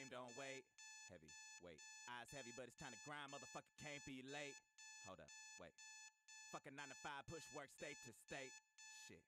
grind don't wait. Heavy, wait. Eyes heavy, but it's time to grind. Motherfucker can't be late. Hold up, wait. Fucking 9 to 5, push work state to state. Shit.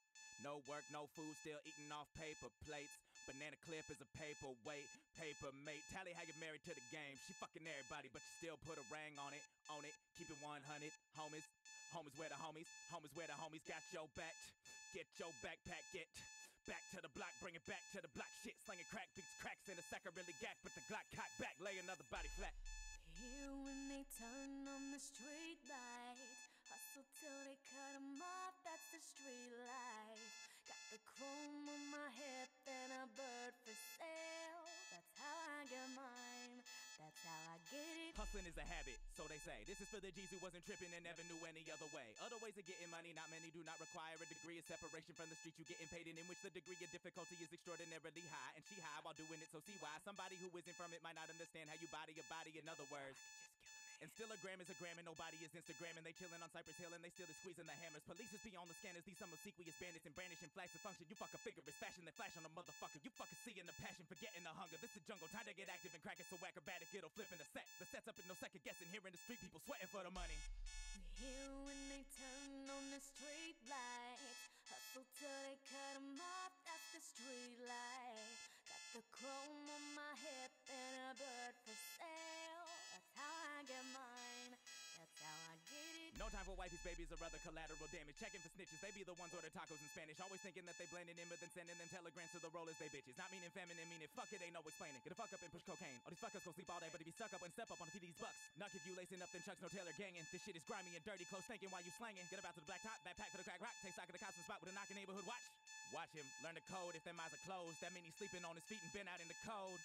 No work, no food, still eating off paper plates. Banana clip is a paperweight, paper mate. Tally how you married to the game. She fucking everybody, but you still put a ring on it. Own it, keep it 100. Homies, homies where the homies, homies where the homies got your back. Get your backpack, get back to the block, bring it back to the block. Shit, slinging crack, beats cracks in the sack, I really gat, but the Glock cock back, lay another body flat. Here when they turn on the street lights, hustle till they cut 'em off, that's the street life. Got the chrome on my hip and a bird for sale. That's how I get mine, that's how I get it. Hustling is a habit, so they say. This is for the G's who wasn't tripping and never knew any other way. Other ways of getting money, not many do not require a degree of separation from the street you getting paid in which the degree of difficulty is extraordinarily high. And she high while doing it, so see why somebody who isn't from it might not understand how you body a body. In other words, I could just kill a man. And still a gram is a gram and nobody is Instagramming. They chillin' on Cypress Hill and they still is squeezing the hammers. Police is beyond the scanners, these some obsequious bandits and brandishing flags of function. You fuck a vigorous fashion that flash on a motherfucker. You fucking seeing the passion, forgetting the hunger. This is jungle, time to get active and crack it so acrobatic it'll flip in the set. The set's up in no second guessing, hearing the street people sweating for the money. We hear when they turn on the street lights, hustle till they cut 'em off, that's the street life. Got the chrome on my hip and a bird for sale. That's how I get mine, that's how I get it. No time for wifey's babies or other collateral damage. Checking for snitches, they be the ones order tacos in Spanish. Always thinking that they blending in, but then sending them telegrams to the rollers they bitches. Not meaning feminine, meaning fuck it, ain't no explaining. Get a fuck up and push cocaine. All these fuckers go sleep all day, but if you suck up and step up on a feed these bucks. Nuck if you lacing up, then Chucks, no Taylor ganging. This shit is grimy and dirty, close thinking while you slanging. Get about to the black top, backpack for the crack rock. Take stock of the cops and spot with a knocking neighborhood watch. Watch him, learn the code. If them eyes are closed, that mean he's sleeping on his feet and been out in the cold.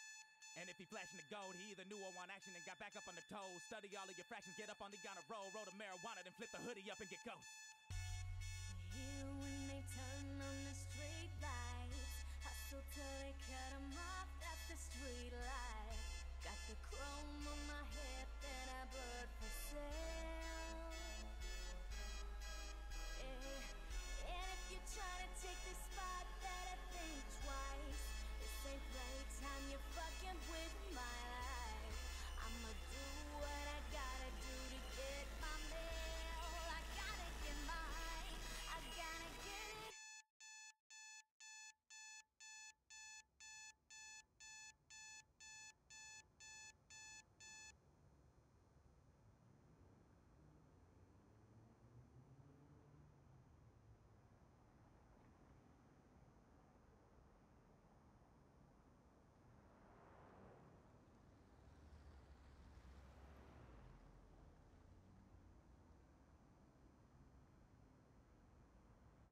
And if he flashing the gold, he either knew or want action and got back up on the toes. Study all of your fractions, get up on the honor roll, roll the marijuana, then flip the hoodie up and get ghost. Here when they turn on the street lights, hustle till they